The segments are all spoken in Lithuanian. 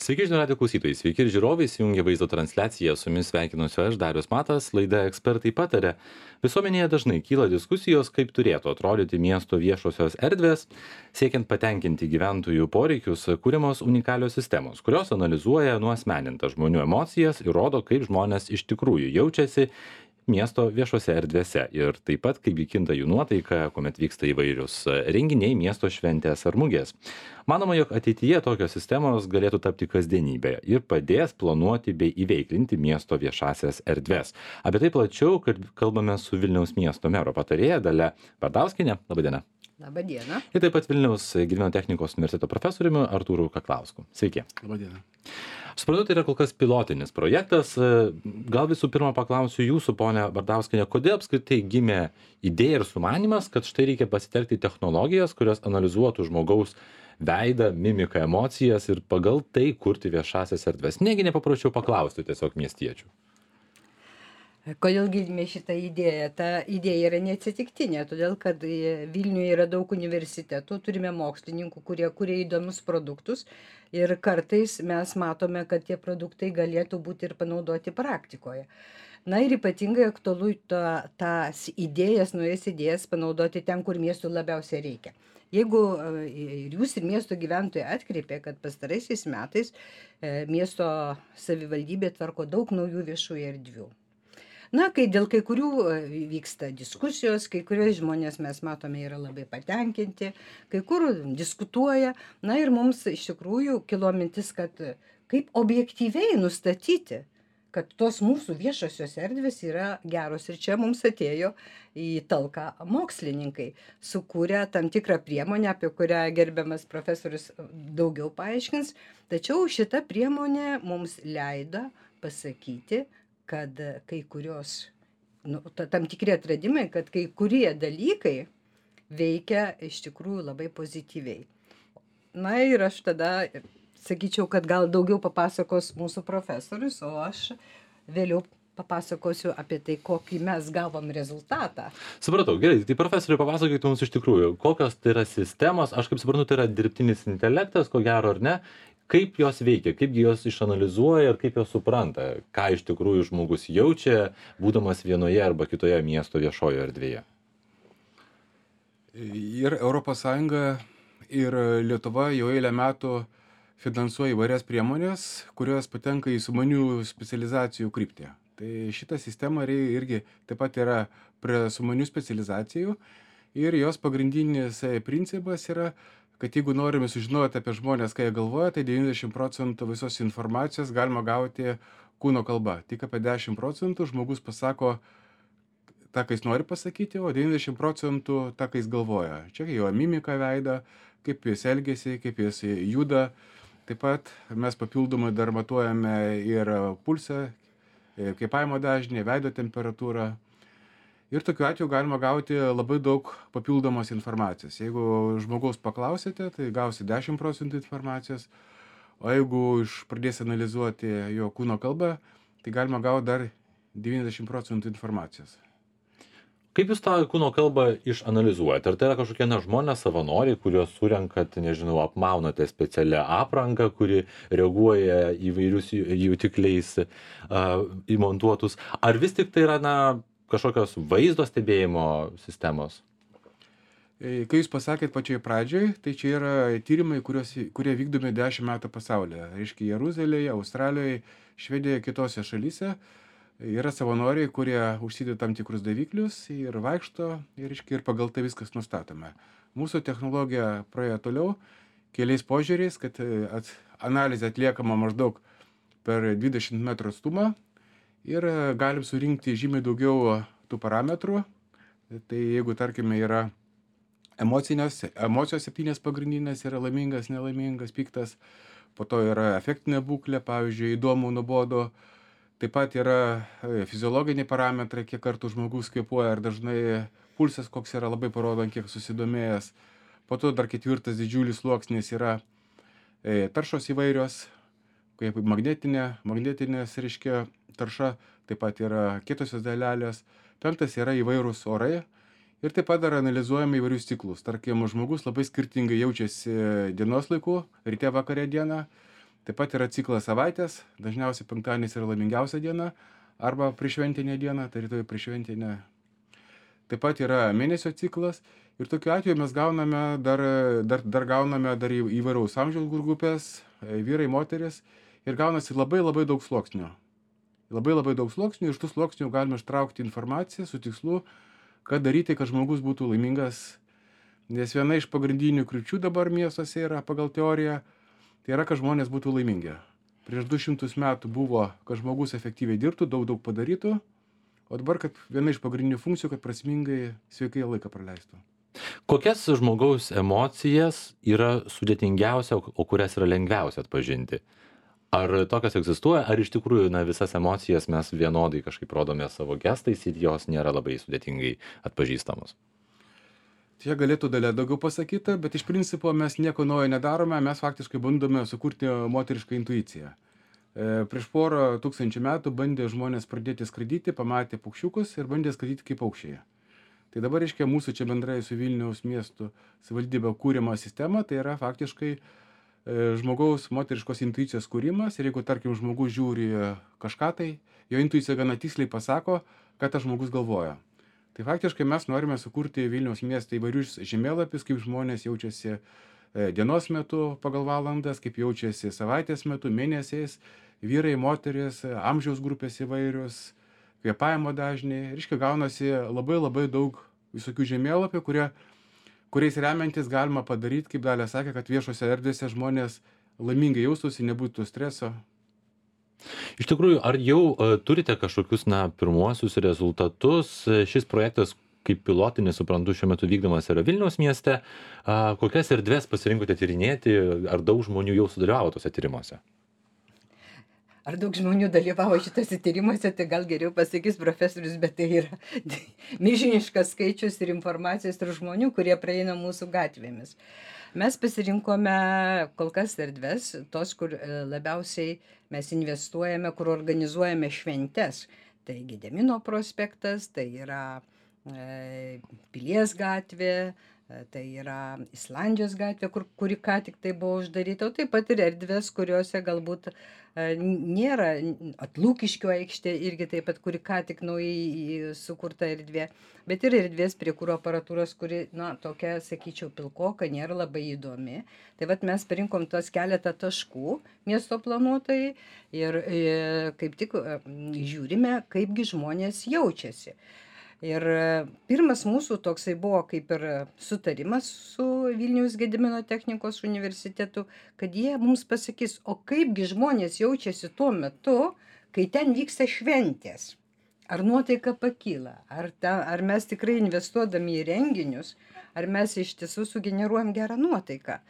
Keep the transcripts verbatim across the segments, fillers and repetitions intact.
Sveiki žinių radijo klausytojai, sveiki ir žiūrovai, įsijungia vaizdo transliaciją, su jumis sveikinuosi aš, Darius Matas, laida Ekspertai pataria. Visuomenėje dažnai kyla diskusijos, kaip turėtų atrodyti miesto viešosios erdvės, siekiant patenkinti gyventojų poreikius, kūrimos unikalios sistemos, kurios analizuoja nuasmenintas žmonių emocijas ir rodo, kaip žmonės iš tikrųjų jaučiasi miesto viešose erdvėse ir taip pat kaip kinta jų nuotaika, kuomet vyksta įvairius renginiai, miesto šventės ar mugės. Manoma, jog ateityje tokios sistemos galėtų tapti kasdienybė ir padės planuoti bei įveiklinti miesto viešasias erdves. Apie tai plačiau kalbame su Vilniaus miesto mero patarėja Dalia Bardauskienė. Labadiena. Labadiena. Ir taip pat Vilniaus Gedimino technikos universiteto profesoriumi Artūru Kaklausku. Sveiki. Labadiena. Suprantu, tai yra kol kas pilotinis projektas. Gal visų pirma paklausiu jūsų, ponia Bardauskienė, kodėl apskritai gimė idėja ir sumanymas, kad štai reikia pasitelkti technologijas, kurios analizuotų žmogaus veidą, mimiką, emocijas ir pagal tai kurti viešasias erdves. Negi nepaprašiau paklausti tiesiog miestiečių. Kodėl gimė šitą idėją? Ta idėja yra neatsitiktinė, todėl kad Vilniuje yra daug universitetų, turime mokslininkų, kurie kuria įdomius produktus ir kartais mes matome, kad tie produktai galėtų būti ir panaudoti praktikoje. Na ir ypatingai aktualu ta, tas idėjas, naujas idėjas panaudoti ten, kur miestų labiausiai reikia. Jeigu ir jūs ir miesto gyventojai atkreipė, kad pastaraisiais metais miesto savivaldybė tvarko daug naujų viešųjų erdvių. Na, kai dėl kai kurių vyksta diskusijos, kai kurios žmonės mes matome yra labai patenkinti, kai kur diskutuoja. Na ir mums iš tikrųjų kilo mintis, kad kaip objektyviai nustatyti, kad tos mūsų viešosios erdvės yra geros. Ir čia mums atėjo į talką mokslininkai, sukūrė tam tikrą priemonę, apie kurią gerbiamas profesorius daugiau paaiškins. Tačiau šita priemonė mums leido pasakyti, kad kai kurios, nu, tam tikri atradimai, kad kai kurie dalykai veikia iš tikrųjų labai pozityviai. Na ir aš tada sakyčiau, kad gal daugiau papasakos mūsų profesorius, o aš vėliau papasakosiu apie tai, kokį mes gavom rezultatą. Supratau, gerai, tai profesoriui papasakokite mums iš tikrųjų, kokios tai yra sistemos, aš kaip suprantu, tai yra dirbtinis intelektas, ko gero ar ne, kaip jos veikia, kaip jos išanalizuoja ir kaip jos supranta, ką iš tikrųjų žmogus jaučia, būdamas vienoje arba kitoje miesto viešojo erdvėje. Ir Europos Sąjunga, ir Lietuva jau eilę metų finansuoja įvairias priemonės, kurios patenka į sumanių specializacijų kryptį. Tai šita sistema irgi taip pat yra prie sumanių specializacijų ir jos pagrindinis principas yra, kad jeigu norime sužinoti apie žmonės, ką jie galvoja, tai devyniasdešimt procentų visos informacijos galima gauti kūno kalba. Tik apie dešimt procentų žmogus pasako tą, ką jis nori pasakyti, o devyniasdešimt procentų tą, ką jis galvoja. Čia jo mimika veidą, kaip jis elgiasi, kaip jis juda. Taip pat mes papildomai dar matuojame ir pulsą, kvėpavimo dažnį, veido temperatūrą. Ir tokiu atveju galima gauti labai daug papildomos informacijos. Jeigu žmogaus paklausite, tai gausi dešimt procentų informacijos, o jeigu iš pradės analizuoti jo kūno kalbą, tai galima gauti dar devyniasdešimt procentų informacijos. Kaip jūs tą kūno kalbą išanalizuojate? Ar tai yra kažkokie na, žmonės savanoriai, kuriuos surenkat, nežinau, apmaunate specialią aprangą, kuri reaguoja įvairius jutikliais uh, įmontuotus? Ar vis tik tai yra, na, kažkokios vaizdo stebėjimo sistemos? Kai jūs pasakėt pačioj pradžioj, tai čia yra tyrimai, kurios, kurie vykdomi dešimt metų pasaulyje. Reiškia, Jeruzalėje, Australijoje, Švedijoje, kitose šalyse. Yra savanoriai, kurie užsideda tam tikrus daviklius ir vaikšto ir, reiškia, ir pagal tai viskas nustatome. Mūsų technologija praėjo toliau keliais požiūriais, kad analizė atliekama maždaug per dvidešimt metrų atstumą. Ir galim surinkti žymiai daugiau tų parametrų. Tai jeigu, tarkime, yra emocinės, emocijos septynės pagrindinės, yra laimingas, nelaimingas, piktas, po to yra efektinė būklė, pavyzdžiui, įdomu, nuobodu. Taip pat yra fiziologiniai parametrai, kiek kartų žmogus kvėpuoja, ar dažnai pulsas koks yra, labai parodo, kiek susidomėjęs. Po to dar ketvirtas didžiulis sluoksnis yra taršos įvairios, kaip magnetinė, magnetinės, reiškia, tarša, taip pat yra kietosios dalelės. Penktas yra įvairūs orai ir taip pat dar analizuojame įvairius ciklus. Tarkim, žmogus labai skirtingai jaučiasi dienos laiku, ryte vakarė dieną. Taip pat yra ciklas savaitės, dažniausiai penktadienis yra laimingiausia diena, arba prieššventinė diena, tai rytoj prieššventinė. Taip pat yra mėnesio ciklas ir tokiu atveju mes gauname dar, dar, dar gauname dar į- įvairaus amžiaus grupės, e, vyrai, moteris ir gaunasi labai labai daug sluoksnių. Labai labai daug sluoksnių, iš tų sluoksnių galime ištraukti informaciją su tikslu, ką daryti, kad žmogus būtų laimingas. Nes viena iš pagrindinių kliūčių dabar miestuose yra pagal teoriją, tai yra, kad žmonės būtų laimingi. Prieš du šimtus metų buvo, kad žmogus efektyviai dirbtų, daug daug padarytų, o dabar, kad viena iš pagrindinių funkcijų, kad prasmingai, sveikai laiką praleistų. Kokias žmogaus emocijas yra sudėtingiausia, o kurias yra lengviausia atpažinti? Ar tokios egzistuoja, ar iš tikrųjų na, visas emocijas mes vienodai kažkaip rodome savo gestais ir jos nėra labai sudėtingai atpažįstamos? Čia galėtų Dalia daugiau pasakyti, bet iš principo mes nieko naujo nedarome, mes faktiškai bandome sukurti moterišką intuiciją. E, prieš porą tūkstančių metų bandė žmonės pradėti skraidyti, pamatė paukščiukus ir bandė skraidyti kaip paukščiai. Tai dabar, reiškia, mūsų čia bendrai su Vilniaus miestu savivaldybė kūrima sistema, tai yra faktiškai e, žmogaus moteriškos intuicijos kūrimas ir jeigu, tarkim, žmogus žiūri kažką tai, jo intuicija gana tiksliai pasako, ką tas žmogus galvoja. Tai faktiškai mes norime sukurti Vilniaus mieste įvairius žemėlapius, kaip žmonės jaučiasi e, dienos metu pagal valandas, kaip jaučiasi savaitės metu, mėnesiais, vyrai, moteris, amžiaus grupės įvairius, kvėpavimo dažniai. Reiškia, gaunasi labai labai daug visokių žemėlapių, kurie, kuriais remiantis galima padaryti, kaip Dalia sakė, kad viešose erdvėse žmonės laimingai jaustųsi, nebūtų streso. Iš tikrųjų, ar jau uh, turite kažkokius na, pirmuosius rezultatus? Šis projektas, kaip pilotinis, suprantu, šiuo metu vykdomas yra Vilniaus mieste. Uh, kokias erdvės pasirinkote tyrinėti? Ar daug žmonių jau sudalyvavo tose tyrimuose? Ar daug žmonių dalyvavo šitose tyrimuose, tai gal geriau pasakys profesorius, bet tai yra milžiniškas skaičius ir informacijos ir žmonių, kurie praeina mūsų gatvėmis. Mes pasirinkome kol kas erdves, tos, kur e, labiausiai mes investuojame, kur organizuojame šventes. Tai Gedimino prospektas, tai yra e, Pilies gatvė, e, tai yra Islandijos gatvė, kur, kuri ką tik tai buvo uždaryta, o taip pat ir erdvės, kuriuose galbūt e, nėra Atlūkiškio aikštė, irgi taip pat, kuri ką tik naujai sukurta erdvė, bet ir erdvės prie kuro aparatūros, kuri, na, tokia, sakyčiau, pilkoka, nėra labai įdomi. Tai vat mes parinkom tos keletą taškų miesto planuotojai ir e, kaip tik e, žiūrime, kaipgi žmonės jaučiasi. Ir pirmas mūsų toksai buvo kaip ir sutarimas su Vilniaus Gedimino technikos universitetu, kad jie mums pasakys, o kaipgi žmonės jaučiasi tuo metu, kai ten vyksta šventės. Ar nuotaika pakyla, ar, ta, ar mes tikrai investuodami į renginius, ar mes iš tiesų sugeneruojam gerą nuotaiką.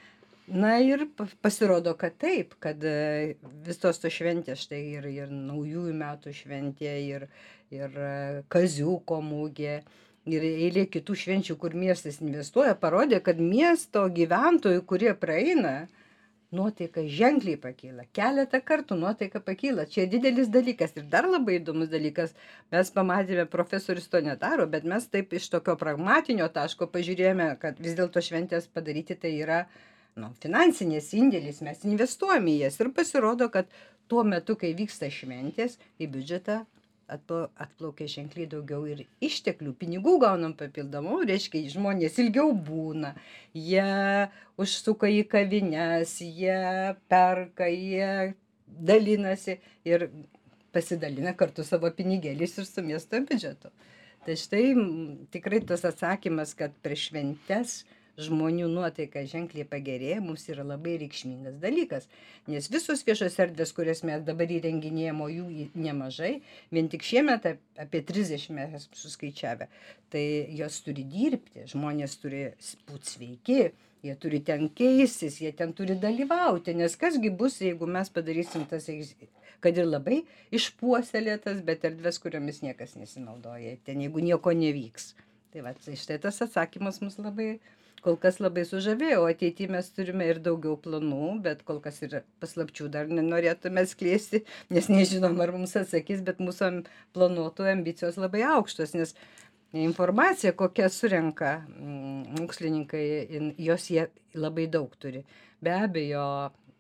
Na ir pasirodo, kad taip, kad visos tos šventės, štai ir, ir naujųjų metų šventė, ir, ir kaziuko mūgė, ir eilė kitų švenčių, kur miestas investuoja, parodė, kad miesto gyventojų, kurie praeina, nuotaika ženkliai pakyla. Keletą kartų nuotaika pakyla. Čia didelis dalykas ir dar labai įdomus dalykas. Mes pamatėme, profesorius to nedaro, bet mes taip iš tokio pragmatinio taško pažiūrėjome, kad vis dėlto šventės padaryti tai yra nu, finansinės indėlis, mes investuojame į jas ir pasirodo, kad tuo metu, kai vyksta šventės, į biudžetą atplaukia ženkliai daugiau ir išteklių, pinigų gaunam papildomų, reiškia, žmonės ilgiau būna, jie užsuka į kavines, jie perka, jie dalinasi ir pasidalina kartu savo pinigėliais ir su miesto biudžetu. Tai štai tikrai tas atsakymas, kad prieš šventes žmonių nuotaika ženkliai pagerėja, mums yra labai reikšmingas dalykas. Nes visos viešos erdvės, kurias mes dabar įrenginėjame, o jų nemažai, vien tik šiemet apie trisdešimt mes suskaičiavę, tai jos turi dirbti, žmonės turi būti sveiki, jie turi ten keistis, jie ten turi dalyvauti, nes kasgi bus, jeigu mes padarysim tas, kad ir labai išpuoselėtas, bet erdvės, kuriomis niekas nesinaudoja, ten jeigu nieko nevyks. Tai va, štai tas atsakymas mus labai kol kas labai sužavėjo, o ateityje mes turime ir daugiau planų, bet kol kas ir paslapčių dar nenorėtume skleisti, nes nežinom, ar mums atsakys, bet mūsų planuotojų ambicijos labai aukštos, nes informacija, kokią surenka mokslininkai, jos jie labai daug turi. Be abejo,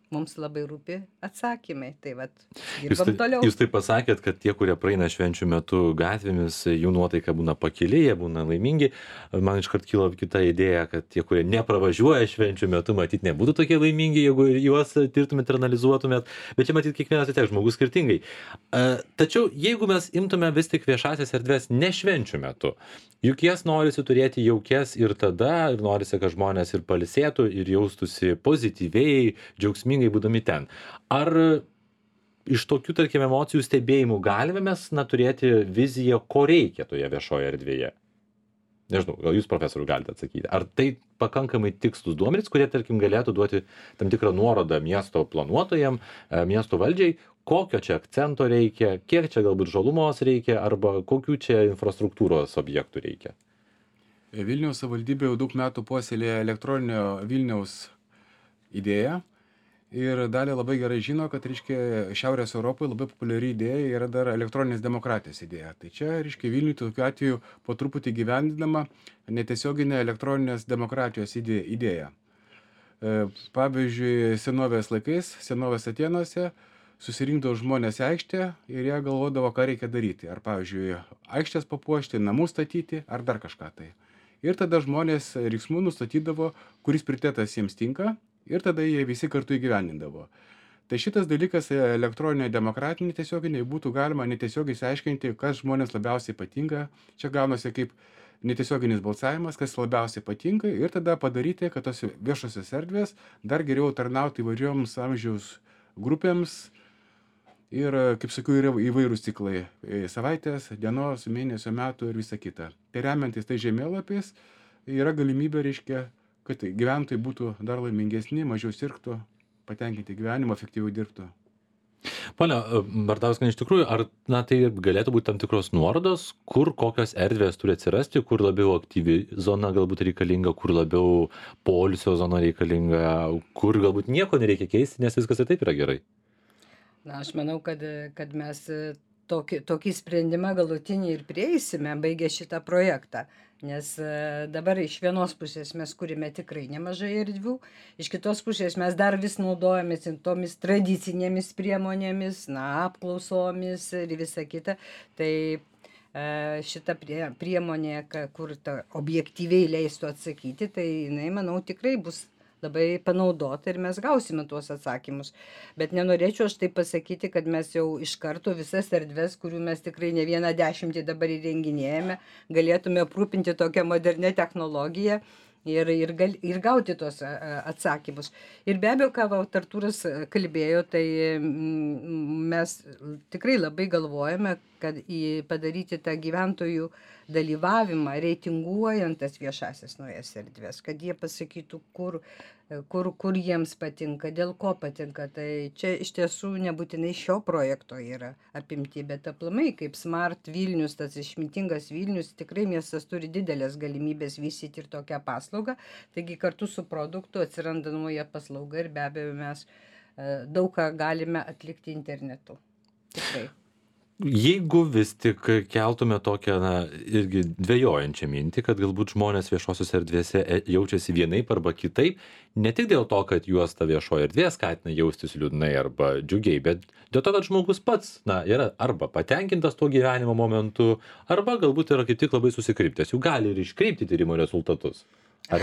mums labai rūpi atsakymai. Tai vat, Jūs, dirbam tai, toliau. jūs tai pasakėt, kad tie, kurie praeina švenčių metu gatvėmis, jų nuotaika būna pakili, jie būna laimingi. Man iškart kilo kita idėja, kad tie, kurie nepravažiuoja švenčių metu, matyt, nebūtų tokie laimingi, jeigu juos tirtumėt ir analizuotumėt. Bet čia matyt, kiekvienas vis tiek žmogus skirtingai. Tačiau jeigu mes imtume vis tik viešasias erdves ne švenčių metu, juk jas norisi turėti jaukias ir tada, ir norisi, kad žmonės ir pailsėtų, ir jaustųsi pozityviai, džiaugsmingai būdami ten. Ar iš tokių, tarkim, emocijų stebėjimų galime mes, na, turėti viziją, ko reikia toje viešoje erdvėje? Nežinau, gal jūs, profesorių, galite atsakyti. Ar tai pakankamai tikslus duomenys, kurie, tarkim, galėtų duoti tam tikrą nuorodą miesto planuotojam, miesto valdžiai, kokio čia akcento reikia, kiek čia galbūt žalumos reikia, arba kokių čia infrastruktūros objektų reikia? Vilniaus savivaldybė jau daug metų puoselėja elektroninio Vilniaus idėją. Ir dalį labai gerai žino, kad, reiškia, Šiaurės Europoje labai populiari idėja yra dar elektroninės demokratijos idėja. Tai čia, reiškia, Vilniui tokiu atveju po truputį gyvendinama netiesioginė elektroninės demokratijos idėja. Pavyzdžiui, senovės laikais, senovės Atėnuose susirinkdavo žmonės į aikštę ir jie galvodavo, ką reikia daryti. Ar, pavyzdžiui, aikštės papuošti, namų statyti, ar dar kažką tai. Ir tada žmonės riksmų nustatydavo, kuris prioritetas jiems tinka, ir tada jie visi kartu įgyvendindavo. Tai šitas dalykas elektroninė demokratinė tiesioginiai būtų galima netiesiogiai išsiaiškinti, kas žmonės labiausiai patinka. Čia gaunasi kaip netiesioginis balsavimas, kas labiausiai patinka, ir tada padaryti, kad tos viešosios erdvės dar geriau tarnauti įvairioms amžiaus grupėms. Ir, kaip sakiau, yra įvairūs ciklai - savaitės, dienos, mėnesio, metų ir visa kita. Tai remiantis tai žemėlapiais yra galimybė, reiškia, kad gyventojai būtų dar laimingesni, mažiau sirgtų, patenkinti gyvenimą, efektyviau dirbtų. Pone Bartauskai, iš tikrųjų, ar na, tai galėtų būti tam tikros nuorodos, kur kokios erdvės turi atsirasti, kur labiau aktyvi zona galbūt reikalinga, kur labiau poilsio zona reikalinga, kur galbūt nieko nereikia keisti, nes viskas ir taip yra gerai? Na, aš manau, kad, kad mes tokį, tokį sprendimą galutinį ir prieisime, baigę šitą projektą. Nes dabar iš vienos pusės mes kūrime tikrai nemažai erdvių, iš kitos pusės mes dar vis naudojamės tomis tradicinėmis priemonėmis, na, apklausomis ir visa kita. Tai šita prie, priemonė, kur ta objektyviai leistų atsakyti, tai jinai, manau, tikrai bus labai panaudota ir mes gausime tuos atsakymus. Bet nenorėčiau aš tai pasakyti, kad mes jau iš karto visas erdves, kurių mes tikrai ne vieną dešimtį dabar įrenginėjame, galėtume aprūpinti tokią modernę technologiją ir, ir, gal, ir gauti tuos atsakymus. Ir be abejo, ką Artūras kalbėjo, tai mes tikrai labai galvojame, kad į padaryti tą gyventojų dalyvavimą, reitinguojant tas viešasias naujas erdvės, kad jie pasakytų, kur, kur, kur jiems patinka, dėl ko patinka. Tai čia iš tiesų nebūtinai šio projekto yra apimti, bet aplamai kaip Smart Vilnius, tas išmintingas Vilnius, tikrai miestas turi didelės galimybės vystyti ir tokią paslaugą. Taigi kartu su produktu atsiranda nauja paslauga ir be abejo mes daug ką galime atlikti internetu. Tikrai. Jeigu vis tik keltume tokią, na, irgi dvejojančią mintį, kad galbūt žmonės viešosios erdvėse jaučiasi vienaip arba kitaip, ne tik dėl to, kad juos ta viešoji erdvė skatina jaustis liūdnai arba džiugiai, bet dėl to, kad žmogus pats, na, yra arba patenkintas tuo gyvenimo momentu, arba galbūt yra kaip tik labai susikryptęs, jų gali ir iškreipti tyrimo rezultatus. Ar?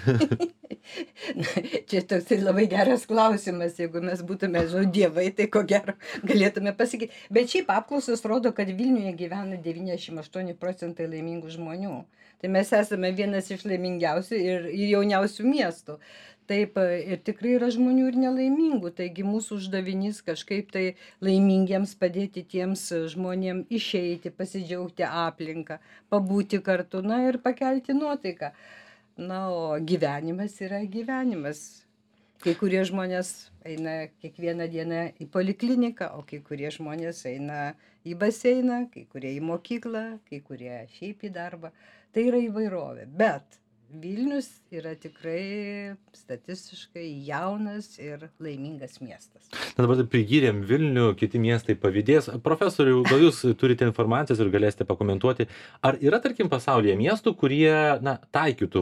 Čia toks labai geras klausimas, jeigu mes būtume žinau dievai, tai ko gero galėtume pasakyti. Bet šiaip apklausos rodo, kad Vilniuje gyvena devyniasdešimt aštuoni procentai laimingų žmonių. Tai mes esame vienas iš laimingiausių ir, ir jauniausių miestų. Taip, ir tikrai yra žmonių ir nelaimingų, taigi mūsų uždavinys kažkaip tai laimingiems padėti tiems žmonėms išeiti, pasidžiaugti aplinką, pabūti kartu, na ir pakelti nuotaiką. Na, o gyvenimas yra gyvenimas. Kai kurie žmonės eina kiekvieną dieną į polikliniką, o kai kurie žmonės eina į baseiną, kai kurie į mokyklą, kai kurie šiaip į darbą. Tai yra įvairovė. Bet Vilnius yra tikrai statistiškai jaunas ir laimingas miestas. Na, dabar prigyrėm Vilnių, kiti miestai pavydės. Profesoriau, gal jūs turite informacijos ir galėsite pakomentuoti, ar yra, tarkim, pasaulyje miestų, kurie, na, taikytų vat,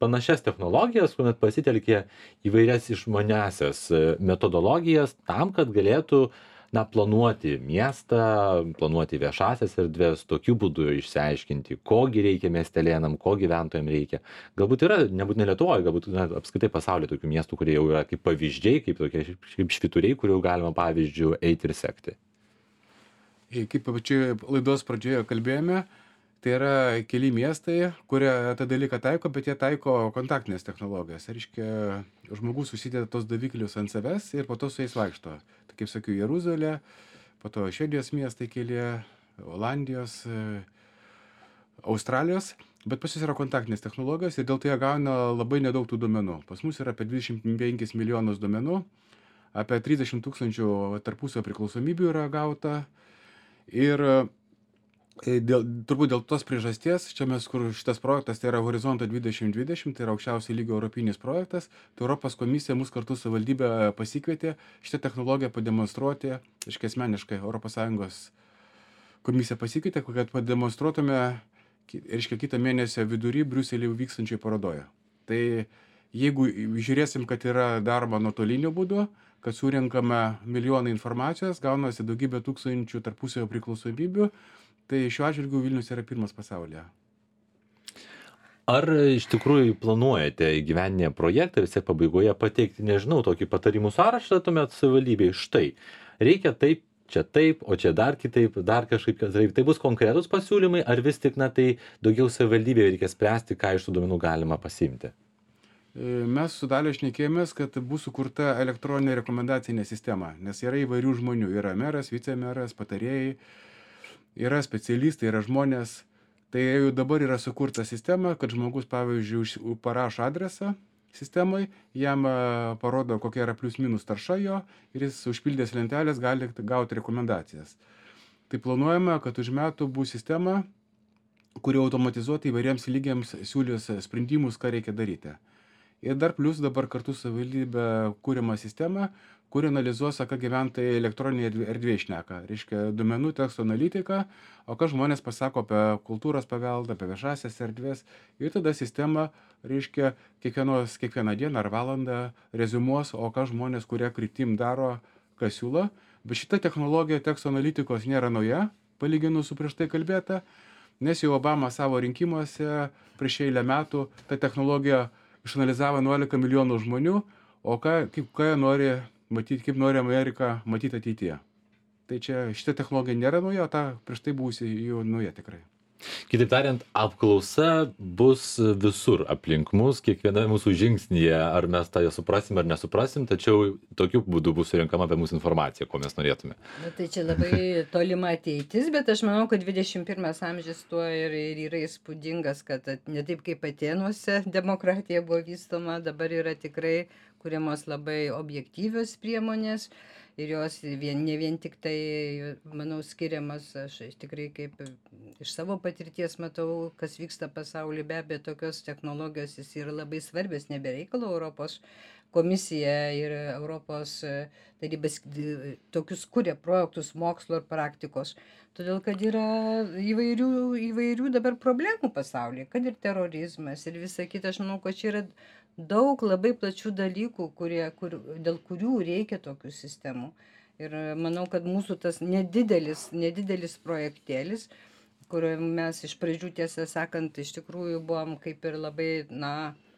panašias technologijas, kuomet pasitelkė įvairias išmaniasias metodologijas tam, kad galėtų na, planuoti miestą, planuoti viešasias erdvės, tokiu būdu išsiaiškinti, kogi reikia miestelėnam, ko gyventojams reikia. Galbūt yra, nebūtinai Lietuvoje, galbūt na, apskritai pasaulyje tokių miestų, kurie jau yra kaip pavyzdžiai, kaip tokie kaip švyturiai, kurių galima pavyzdžių eiti ir sekti. Kaip pačioje laidos pradžioje kalbėjome, tai yra keli miestai, kurie tą dalyką taiko, bet jie taiko kontaktinės technologijas. Reiškia, žmogus susideda tos daviklius ant savęs ir po to su jais vaikšto. Tai kaip sakiau, Jeruzalė, po to Švedijos miestai keli, Olandijos, Australijos, bet pas jis yra kontaktinės technologijos ir dėl to jie gauna labai nedaug tų duomenų. Pas mus yra apie dvidešimt penkis milijonus duomenų, apie trisdešimt tūkstančių tarpusavio priklausomybių yra gauta. Ir dėl, turbūt dėl tos priežasties, čia mes, kur šitas projektas, tai yra Horizonto dvidešimt dvidešimt, tai yra aukščiausio lygio europinis projektas, tai Europos komisija mus kartu su valdybė pasikvietė šitą technologiją pademonstruoti, aiškiai asmeniškai Europos Sąjungos komisija pasikvietė, kad pademonstruotume, reiškia, kitą mėnesio vidury Briuselyje vykstančiai parodoje. Tai jeigu žiūrėsim, kad yra daroma nuotoliniu būdu, kad surinkame milijonai informacijos, gaunasi daugybė tūkstančių tarpusavio priklausomybių, tai šiuo atžvilgiu Vilnius yra pirmas pasaulyje. Ar iš tikrųjų planuojate įgyvendinę projektą ir vis tiek pabaigoje pateikti, nežinau, tokį patarimų sąrašą tuomet savivaldybei? Štai, reikia taip, čia taip, o čia dar kitaip, dar kažkaip kitaip. Tai bus konkretus pasiūlymai, ar vis tik, na, tai daugiau savivaldybėje reikia spręsti, ką iš tų duomenų galima pasiimti? Mes su Dalia šnekėjomės, kad bus sukurta elektroninė rekomendacinė sistema, nes yra įvairių žmonių. Yra meras, vicemeras, patarėjai, yra specialistai, yra žmonės. Tai jau dabar yra sukurta sistema, kad žmogus, pavyzdžiui, parašo adresą sistemai, jam parodo, kokia yra plius minus tarša jo ir jis užpildęs lentelės gali gauti rekomendacijas. Tai planuojama, kad už metų bus sistema, kuri automatizuotai įvairiems lygiams siūlys sprendimus, ką reikia daryti. Ir dar plus dabar kartu su savivaldybė kūrima sistema, kuri analizuos, ką gyventojai elektroninėje erdvėje šneka. Reiškia, duomenų teksto analitika, o ką žmonės pasako apie kultūros paveldą, apie viešasias erdvės. Ir tada sistema, reiškia, kiekvienos, kiekvieną dieną ar valandą rezumuos, o ką žmonės, kurie kryptim daro, ką siūlo. Bet šita technologija teksto analitikos nėra nauja, palyginus su prieš tai kalbėta, nes jau Obama savo rinkimuose prieš eilę metų tą technologiją išanalizavo vienuolika milijonų žmonių, o ką, kaip, ką jie nori matyti, kaip nori Amerika matyti ateityje. Tai čia šita technologija nėra nauja, o ta prieš tai buvusi jau nauja tikrai. Kitaip tariant, apklausa bus visur aplink mus, kiekviena mūsų žingsnyje, ar mes tą suprasim ar nesuprasim, tačiau tokiu būdu bus surinkama apie mūsų informacija, ko mes norėtume. Na, tai čia labai tolima ateitis, bet aš manau, kad dvidešimt pirmas amžius tuo ir, ir yra įspūdingas, kad ne taip kaip Atėnuose demokratija buvo vystoma, dabar yra tikrai kuriamos labai objektyvios priemonės. Ir jos vien, ne vien tik tai, manau, skiriamas, aš tikrai kaip iš savo patirties matau, kas vyksta pasaulyje, be abejo, tokios technologijos jis yra labai svarbios, nebereikalo Europos komisija ir Europos tarybas tokius kuria projektus mokslo ir praktikos. Todėl, kad yra įvairių, įvairių dabar problemų pasaulyje, kad ir terorizmas ir visa kita, aš manau, kad čia yra daug labai plačių dalykų, kurie, kur, dėl kurių reikia tokių sistemų. Ir manau, kad mūsų tas nedidelis, nedidelis projektėlis, kur mes iš pradžių, tiesą sakant, iš tikrųjų buvom kaip ir labai, na,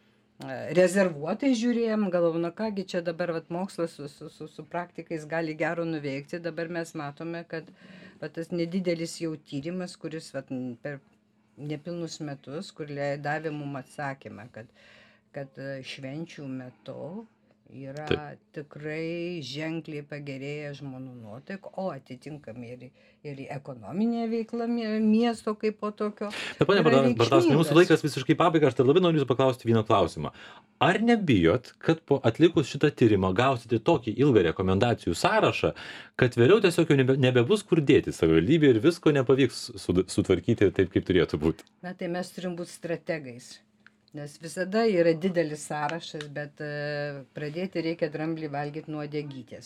rezervuotai žiūrėjom, galvom, na kągi čia dabar vat, mokslas su, su, su, su praktikais gali gero nuveikti. Dabar mes matome, kad vat, tas nedidelis jau tyrimas, kuris vat, per nepilnus metus, kur davė mum atsakymą, kad kad švenčių metu yra Taip. tikrai ženkliai pagerėję žmonių nuotaika, o atitinkami ir, ir ekonominė veikla miesto kaip po tokio. Bet, ponia Bartauskai, mūsų laikas visiškai pabaiga, aš tai labai noriu jūsų paklausti vieną klausimą. Ar nebijot, kad po atlikus šitą tyrimą gausite tokį ilgą rekomendacijų sąrašą, kad vėliau tiesiog jau nebe, nebebus kur dėti savivaldybė ir visko nepavyks sutvarkyti taip, kaip turėtų būti? Na tai mes turim būti strategais. Nes visada yra didelis sąrašas, bet pradėti reikia dramblį valgyti nuo uodegytės.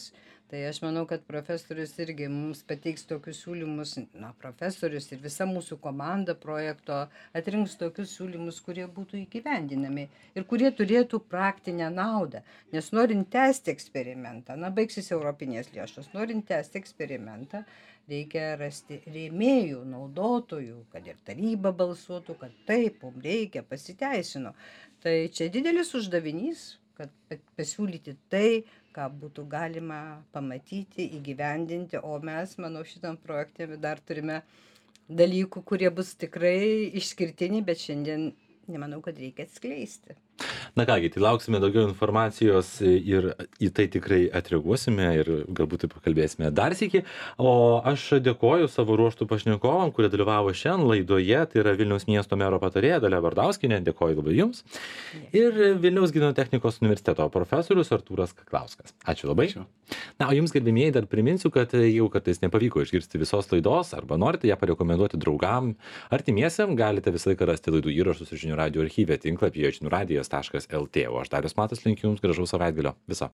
Tai aš manau, kad profesorius irgi mums pateiks tokius siūlymus, na, profesorius ir visa mūsų komanda projekto atrinks tokius siūlymus, kurie būtų įgyvendinami ir kurie turėtų praktinę naudą. Nes norint tęsti eksperimentą, na, baigsis europinės lėšos, norint tęsti eksperimentą, reikia rasti rėmėjų, naudotojų, kad ir taryba balsuotų, kad taip, mums reikia, pasiteisino. Tai čia didelis uždavinys, kad pasiūlyti tai, ką būtų galima pamatyti, įgyvendinti, o mes, manau, šitam projekte dar turime dalykų, kurie bus tikrai išskirtiniai, bet šiandien nemanau, kad reikia atskleisti. Na kągi, tai lauksime daugiau informacijos ir į tai tikrai atreaguosime ir galbūt taip pakalbėsime dar sykį. O aš dėkoju savo ruoštų pašnekovam, kurie dalyvavo šiandien laidoje. Tai yra Vilniaus miesto mero patarėja Dalia Bardauskienė. Dėkoju labai jums. Ir Vilniaus gedimino technikos universiteto profesorius Artūras Kaklauskas. Ačiū labai. Ačiū. Na, o jums, gerbimieji, dar priminsiu, kad jeigu kartais nepavyko išgirsti visos laidos arba norite ją parekomenduoti draugam, artimiesiam, galite visą laiką rasti laidų įrašus Žinių radijo archyve tinklapyje žinių radijas taškas lt. O aš Darius Matas linkiu jums gražaus savaitgalio. Viso.